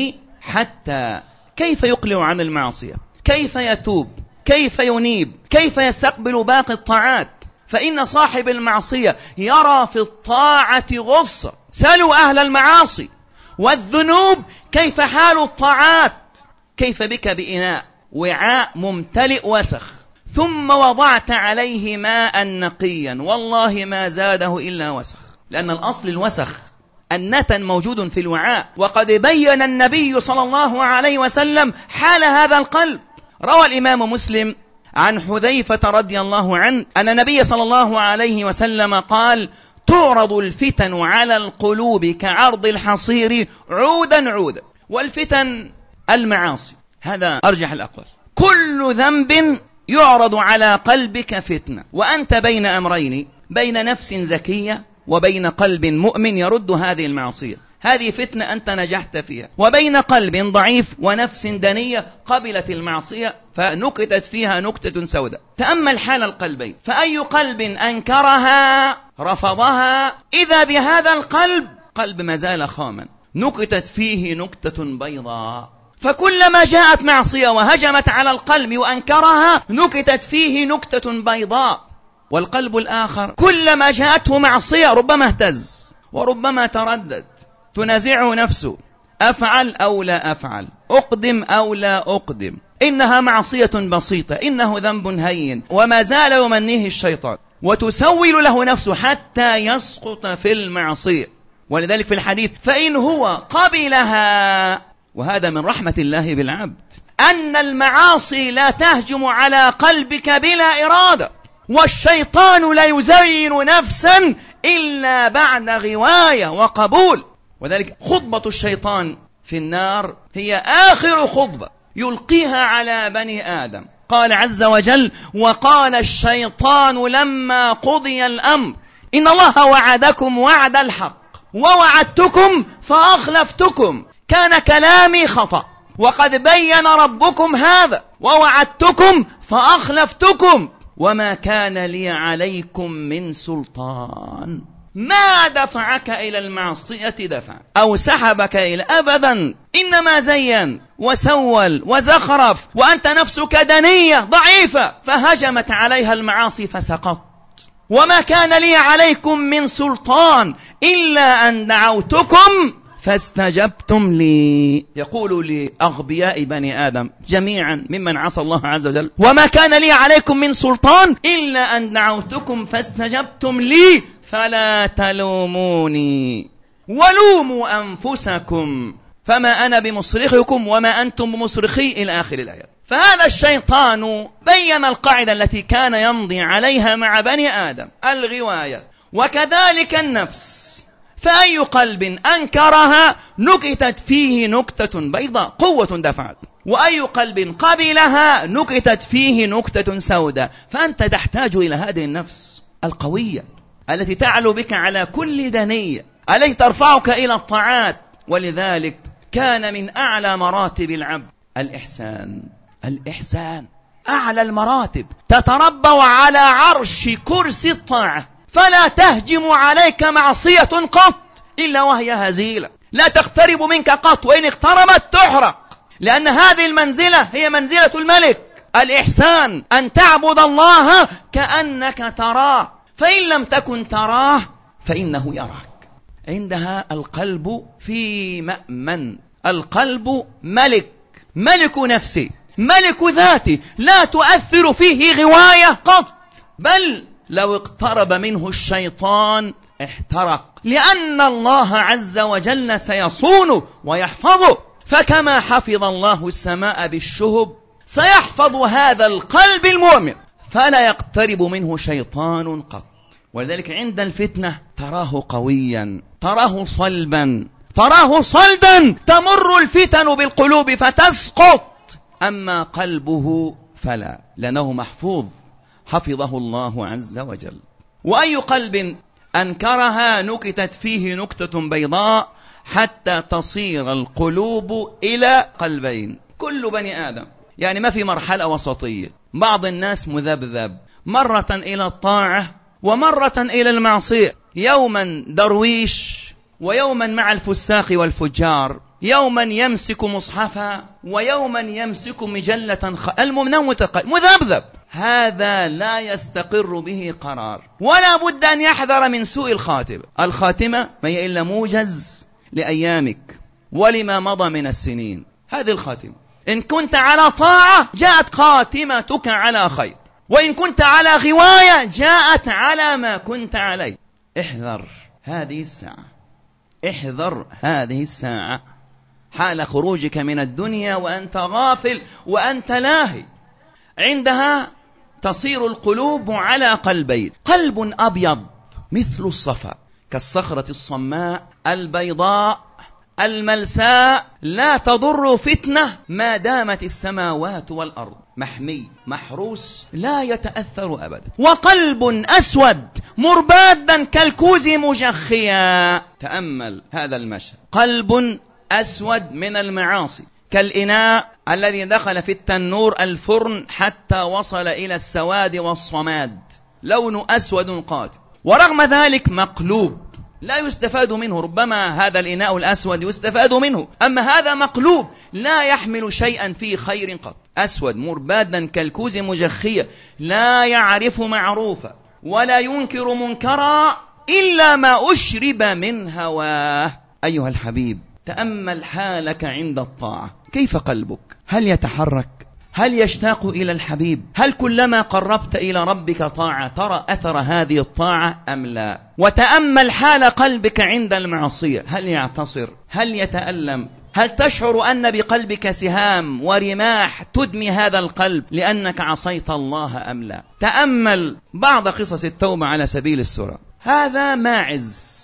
Speaker 4: حتى كيف يقلع عن المعصية، كيف يتوب، كيف ينيب، كيف يستقبل باقي الطاعات. فإن صاحب المعصية يرى في الطاعة غصة. سألوا أهل المعاصي والذنوب كيف حال الطاعات. كيف بك بإناء وعاء ممتلئ وسخ ثم وضعت عليه ماء نقيا، والله ما زاده إلا وسخ، لأن الأصل الوسخ. النتن موجود في الوعاء، وقد بين النبي صلى الله عليه وسلم حال هذا القلب. روى الإمام مسلم عن حذيفة رضي الله عنه أن النبي صلى الله عليه وسلم قال: تعرض الفتن على القلوب كعرض الحصير عودا عودا. والفتن المعاصي، هذا أرجح الأقوال. كل ذنب يعرض على قلبك فتنة، وأنت بين أمرين، بين نفس زكية وبين قلب مؤمن يرد هذه المعصية، هذه فتنة أنت نجحت فيها، وبين قلب ضعيف ونفس دنية قبلت المعصية فنكتت فيها نكتة سوداء. تأمل حال القلبين، فأي قلب أنكرها رفضها إذا بهذا القلب قلب ما زال خاما نكتت فيه نكتة بيضاء. فكلما جاءت معصية وهجمت على القلب وأنكرها نكتت فيه نكتة بيضاء. والقلب الآخر كلما جاءته معصية ربما اهتز وربما تردد، تنازعه نفسه: أفعل أو لا أفعل، أقدم أو لا أقدم، إنها معصية بسيطة، إنه ذنب هين، وما زال يمنيه الشيطان، وتسول له نفسه حتى يسقط في المعصية. ولذلك في الحديث: فإن هو قبلها، وهذا من رحمة الله بالعبد، أن المعاصي لا تهجم على قلبك بلا إرادة، والشيطان لا يزين نفسا إلا بعد غواية وقبول. وذلك خطبة الشيطان في النار هي آخر خطبة يلقيها على بني آدم. قال عز وجل: وقال الشيطان لما قضي الأمر إن الله وعدكم وعد الحق ووعدتكم فأخلفتكم، كان كلامي خطأ، وقد بين ربكم هذا، ووعدتكم فأخلفتكم، وما كان لي عليكم من سلطان. ما دفعك إلى المعصية دفع أو سحبك إلى أبدا، إنما زين وسول وزخرف، وأنت نفسك دنية ضعيفة فهجمت عليها المعاصي فسقطت. وما كان لي عليكم من سلطان إلا أن دعوتكم فاستجبتم لي. يقول لأغبياء بني آدم جميعا ممن عصى الله عز وجل: وما كان لي عليكم من سلطان إلا أن دعوتكم فاستجبتم لي فلا تلوموني ولوموا أنفسكم فما أنا بمصرخكم وما أنتم بمصرخي، إلى آخر الآية. فهذا الشيطان بين القاعدة التي كان يمضي عليها مع بني آدم: الغواية. وكذلك النفس، فأي قلب أنكرها نكتت فيه نكتة بيضاء، قوة دفعت، وأي قلب قبلها نكتت فيه نكتة سوداء. فأنت تحتاج إلى هذه النفس القوية التي تعلو بك على كل دنية، التي ترفعك إلى الطاعات. ولذلك كان من أعلى مراتب العبد الإحسان. الإحسان أعلى المراتب، تتربع على عرش كرسي الطاعة، فلا تهجم عليك معصية قط إلا وهي هزيلة، لا تقترب منك قط، وإن اقتربت تحرق، لأن هذه المنزلة هي منزلة الملك. الإحسان أن تعبد الله كأنك تراه، فإن لم تكن تراه فإنه يراك. عندها القلب في مأمن، القلب ملك، ملك نفسي، ملك ذاتي، لا تؤثر فيه غواية قط، بل لو اقترب منه الشيطان احترق، لأن الله عز وجل سيصونه ويحفظه. فكما حفظ الله السماء بالشهب سيحفظ هذا القلب المؤمن فلا يقترب منه شيطان قط. ولذلك عند الفتنة تراه قويا، تراه صلبا، تراه صلدا، تمر الفتن بالقلوب فتسقط، أما قلبه فلا، لأنه محفوظ حفظه الله عز وجل. وأي قلب أنكرها نكتت فيه نكتة بيضاء حتى تصير القلوب إلى قلبين. كل بني آدم يعني ما في مرحلة وسطية، بعض الناس مذبذب مرة إلى الطاعة ومرة إلى المعصية، يوما درويش ويوما مع الفساق والفجار، يوما يمسك مصحفا ويوما يمسك مجلة خ... المؤمن متق... مذبذب. هذا لا يستقر به قرار، ولا بد أن يحذر من سوء الخاتمة. الخاتمة ما هي إلا موجز لأيامك ولما مضى من السنين. هذه الخاتمة، إن كنت على طاعة جاءت خاتمتك على خير، وإن كنت على غواية جاءت على ما كنت عليه. احذر هذه الساعة، احذر هذه الساعة حال خروجك من الدنيا وأنت غافل وأنت لاهي. عندها تصير القلوب على قلبين، قلب أبيض مثل الصفا كالصخرة الصماء البيضاء الملساء لا تضر فتنة ما دامت السماوات والأرض، محمي محروس لا يتأثر أبدا. وقلب أسود مربادا كالكوز مجخيا. تأمل هذا المشهد، قلب أسود من المعاصي كالإناء الذي دخل في التنور الفرن حتى وصل إلى السواد والصماد، لون أسود قاتل، ورغم ذلك مقلوب لا يستفاد منه. ربما هذا الإناء الأسود يستفاد منه، أما هذا مقلوب لا يحمل شيئا فيه خير قط. أسود مربادا كالكوز مجخية لا يعرف معروفا ولا ينكر منكرا إلا ما أشرب من هواه. أيها الحبيب، تأمل حالك عند الطاعة، كيف قلبك؟ هل يتحرك؟ هل يشتاق إلى الحبيب؟ هل كلما قربت إلى ربك طاعة ترى أثر هذه الطاعة أم لا؟ وتأمل حال قلبك عند المعصية، هل يعتصر؟ هل يتألم؟ هل تشعر أن بقلبك سهام ورماح تدمي هذا القلب لأنك عصيت الله أم لا؟ تأمل بعض قصص التوبة على سبيل السرعة. هذا ماعز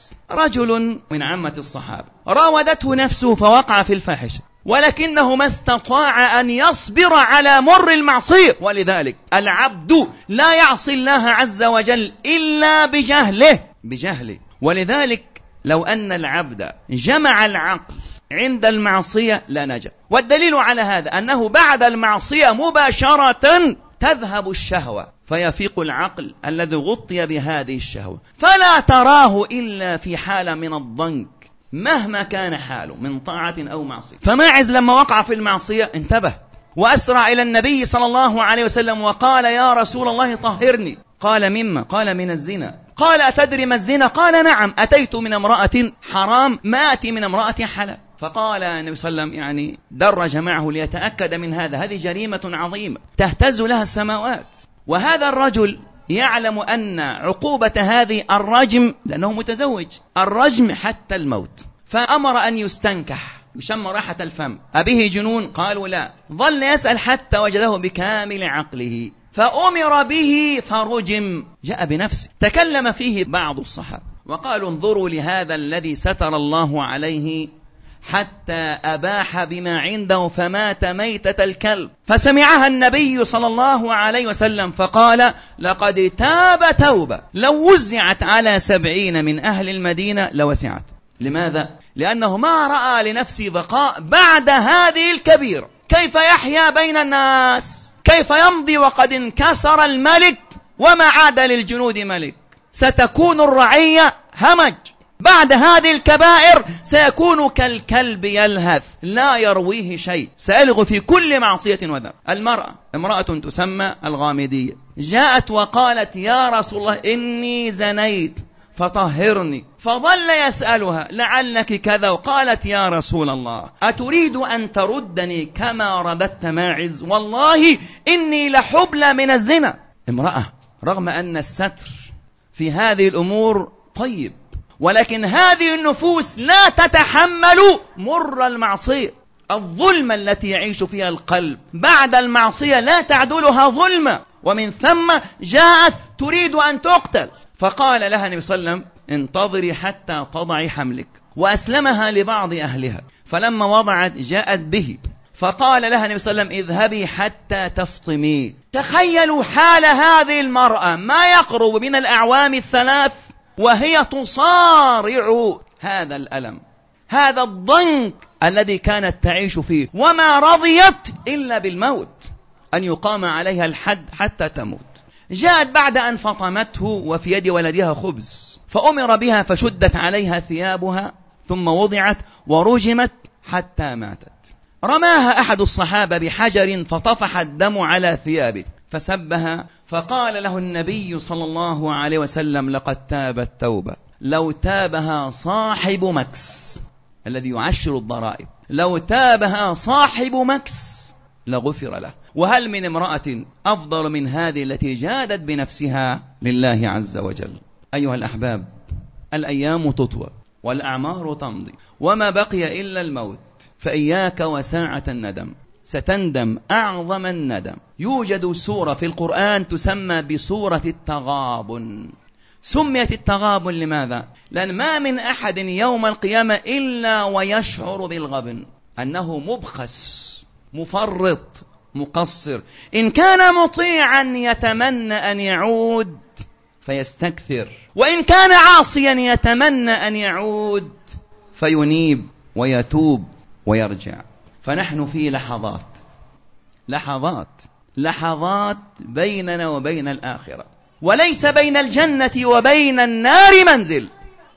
Speaker 4: رجل من عامة الصحابة، راودته نفسه فوقع في الفاحشة، ولكنه ما استطاع أن يصبر على مر المعصية. ولذلك العبد لا يعصي الله عز وجل إلا بجهله بجهله ولذلك لو أن العبد جمع العقل عند المعصية لا نجا. والدليل على هذا أنه بعد المعصية مباشرة تذهب الشهوة فيفيق العقل الذي غطي بهذه الشهوة، فلا تراه إلا في حالة من الضنك مهما كان حاله من طاعة أو معصية. فماعز لما وقع في المعصية انتبه وأسرع إلى النبي صلى الله عليه وسلم وقال: يا رسول الله طهرني. قال: مما؟ قال: من الزنا. قال: أتدري ما الزنا؟ قال: نعم، أتيت من امرأة حرام ما أتي من امرأة حلال. فقال النبي صلى الله عليه وسلم يعني درج معه ليتأكد من هذا، هذه جريمة عظيمة تهتز لها السماوات. وهذا الرجل يعلم أن عقوبة هذه الرجم، لأنه متزوج، الرجم حتى الموت، فأمر أن يستنكح يشم راحة الفم. أبيه جنون؟ قالوا لا. ظل يسأل حتى وجده بكامل عقله، فأمر به فرجم، جاء بنفسه. تكلم فيه بعض الصحابة وقالوا: انظروا لهذا الذي ستر الله عليه حتى أباح بما عنده فمات ميتة الكلب. فسمعها النبي صلى الله عليه وسلم فقال: لقد تاب توبة لو وزعت على سبعين من أهل المدينة لوسعت. لماذا؟ لأنه ما رأى لنفسه بقاء بعد هذه الكبيرة. كيف يحيا بين الناس؟ كيف يمضي وقد انكسر الملك وما عاد للجنود ملك؟ ستكون الرعية همج. بعد هذه الكبائر سيكون كالكلب يلهث لا يرويه شيء، سيلغ في كل معصية وذنب. المرأة امرأة تسمى الغامدية جاءت وقالت: يا رسول الله إني زنيت فطهرني. فظل يسألها: لعلك كذا؟ وقالت: يا رسول الله أتريد أن تردني كما رددت ماعز؟ والله إني لحبلى من الزنا. امرأة رغم أن الستر في هذه الأمور طيب، ولكن هذه النفوس لا تتحمل مر المعصية. الظلمة التي يعيش فيها القلب بعد المعصية لا تعدلها ظلمة، ومن ثم جاءت تريد أن تقتل، فقال لها النبي صلى الله عليه وسلم انتظري حتى تضعي حملك، وأسلمها لبعض أهلها. فلما وضعت جاءت به، فقال لها النبي صلى الله عليه وسلم اذهبي حتى تفطمي. تخيلوا حال هذه المرأة ما يقرب من الأعوام الثلاث وهي تصارع هذا الألم، هذا الضنك الذي كانت تعيش فيه، وما رضيت إلا بالموت، أن يقام عليها الحد حتى تموت. جاءت بعد أن فطمته وفي يد ولدها خبز، فأمر بها فشدت عليها ثيابها ثم وضعت ورجمت حتى ماتت. رماها أحد الصحابة بحجر فطفح الدم على ثيابه فسبها، فقال له النبي صلى الله عليه وسلم لقد تابت توبة لو تابها صاحب مكس، الذي يعشر الضرائب، لو تابها صاحب مكس لغفر له. وهل من امرأة أفضل من هذه التي جادت بنفسها لله عز وجل؟ أيها الأحباب، الأيام تطوى والأعمار تمضي وما بقي إلا الموت، فإياك وساعة الندم، ستندم أعظم الندم. يوجد سورة في القرآن تسمى بسورة التغابن. سميت التغابن لماذا؟ لأن ما من أحد يوم القيامة إلا ويشعر بالغبن، أنه مبخس مفرط مقصر. إن كان مطيعا يتمنى أن يعود فيستكثر، وإن كان عاصيا يتمنى أن يعود فينيب ويتوب ويرجع. فنحن في لحظات لحظات لحظات بيننا وبين الآخرة، وليس بين الجنة وبين النار منزل.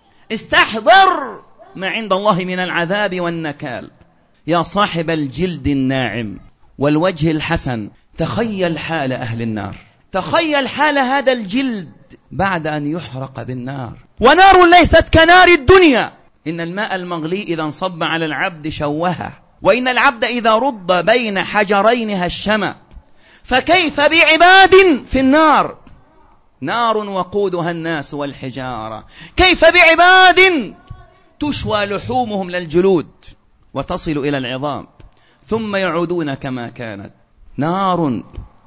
Speaker 4: استحضر ما عند الله من العذاب والنكال. يا صاحب الجلد الناعم والوجه الحسن، تخيل حال أهل النار، تخيل حال هذا الجلد بعد أن يحرق بالنار. ونار ليست كنار الدنيا. إن الماء المغلي إذا انصب على العبد شوهه، وإن العبد إذا رد بين حجرين هشمه. فكيف بعباد في النار؟ نار وقودها الناس والحجارة. كيف بعباد تشوى لحومهم للجلود وتصل إلى العظام ثم يعودون كما كانت. نار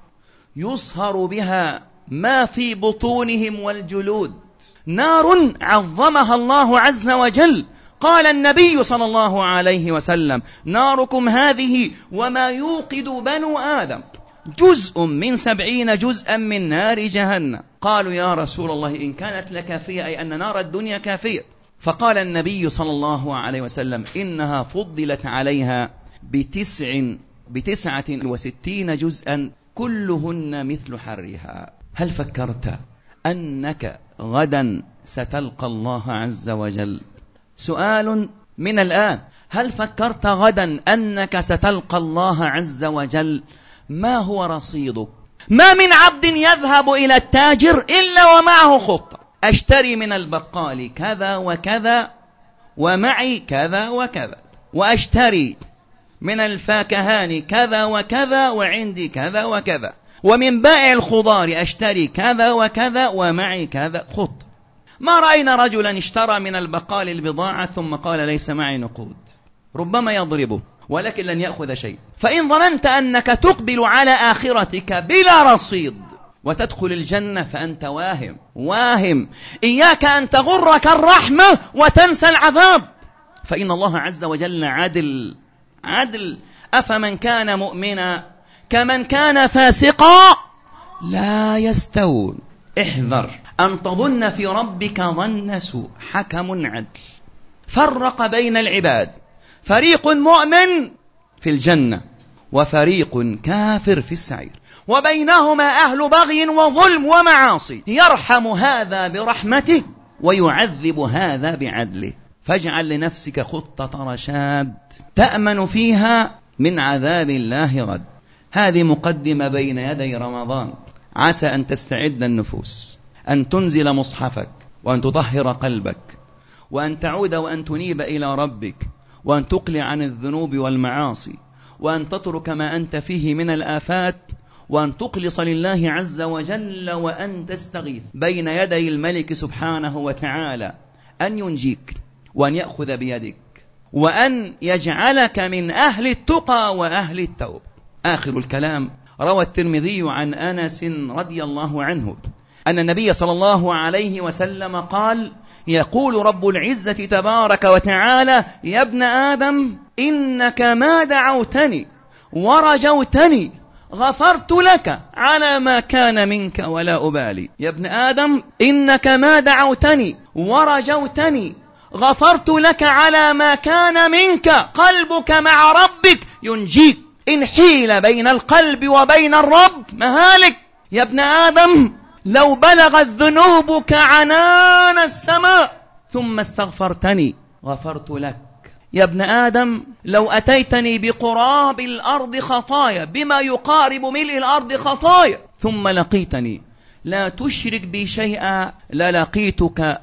Speaker 4: يصهر بها ما في بطونهم والجلود، نار عظمها الله عز وجل. قال النبي صلى الله عليه وسلم ناركم هذه وما يوقد بنو آدم جزء من سبعين جزءا من نار جهنم. قالوا يا رسول الله إن كانت لكافية، أي أن نار الدنيا كافية. فقال النبي صلى الله عليه وسلم إنها فضلت عليها بتسع بتسعة وستين جزءا كلهن مثل حرها. هل فكرت أنك غدا ستلقى الله عز وجل؟ سؤال من الآن، هل فكرت غدا أنك ستلقى الله عز وجل؟ ما هو رصيدك؟ ما من عبد يذهب إلى التاجر إلا ومعه خطة، أشتري من البقال كذا وكذا ومعي كذا وكذا، وأشتري من الفاكهان كذا وكذا وعندي كذا وكذا، ومن بائع الخضار أشتري كذا وكذا ومعي كذا. خطة. ما رأينا رجلا اشترى من البقال البضاعة ثم قال ليس معي نقود، ربما يضربه ولكن لن يأخذ شيء. فإن ظننت أنك تقبل على آخرتك بلا رصيد وتدخل الجنة فأنت واهم واهم. إياك أن تغرك الرحمة وتنسى العذاب، فإن الله عز وجل عدل عدل. أفمن كان مؤمنا كمن كان فاسقا لا يستوون. احذر أن تظن في ربك ظن سوء. حكم عدل فرق بين العباد، فريق مؤمن في الجنة وفريق كافر في السعير، وبينهما أهل بغي وظلم ومعاصي. يرحم هذا برحمته ويعذب هذا بعدله. فاجعل لنفسك خطة رشاد تأمن فيها من عذاب الله غد. هذه مقدمة بين يدي رمضان. عسى أن تستعد النفوس، أن تنزل مصحفك، وأن تطهر قلبك، وأن تعود وأن تنيب إلى ربك، وأن تقلع عن الذنوب والمعاصي، وأن تترك ما أنت فيه من الآفات، وأن تخلص لله عز وجل، وأن تستغيث بين يدي الملك سبحانه وتعالى أن ينجيك وأن يأخذ بيدك وأن يجعلك من أهل التقى وأهل التوب. آخر الكلام: روى الترمذي عن أنس رضي الله عنه أن النبي صلى الله عليه وسلم قال: يقول رب العزة تبارك وتعالى: يا ابن آدم إنك ما دعوتني ورجوتني غفرت لك على ما كان منك ولا أبالي. يا ابن آدم إنك ما دعوتني ورجوتني غفرت لك على ما كان منك. قلبك مع ربك ينجيك. إن حيل بين القلب وبين الرب مهالك. يا ابن آدم لو بلغت ذنوبك عنان السماء ثم استغفرتني غفرت لك. يا ابن آدم لو أتيتني بقراب الأرض خطايا، بما يقارب ملء الأرض خطايا، ثم لقيتني لا تشرك بي شيئا للقيتك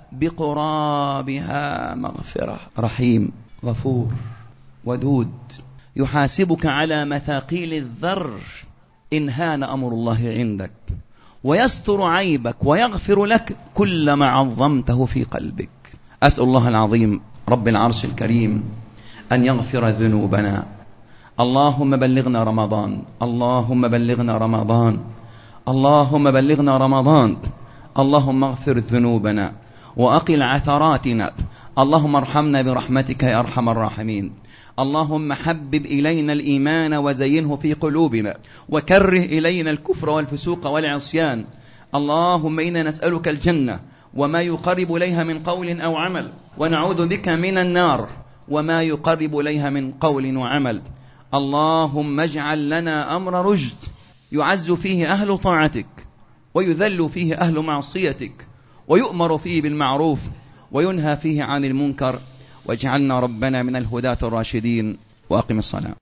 Speaker 4: بقرابها مغفرة. رحيم غفور ودود، يحاسبك على مثاقيل الذر إن هان أمر الله عندك، ويستر عيبك ويغفر لك كلما عظمته في قلبك. أسأل الله العظيم رب العرش الكريم أن يغفر ذنوبنا. اللهم بلغنا رمضان، اللهم بلغنا رمضان، اللهم بلغنا رمضان. اللهم اغفر ذنوبنا وأقل عثراتنا. اللهم ارحمنا برحمتك يا أرحم الراحمين. اللهم حبب إلينا الإيمان وزينه في قلوبنا، وكره إلينا الكفر والفسوق والعصيان. اللهم إنا نسألك الجنة وما يقرب إليها من قول أو عمل، ونعوذ بك من النار وما يقرب إليها من قول وعمل. اللهم اجعل لنا أمر رشد يعز فيه أهل طاعتك ويذل فيه أهل معصيتك، ويؤمر فيه بالمعروف وينهى فيه عن المنكر، واجعلنا ربنا من الهداة الراشدين. وأقم الصلاة.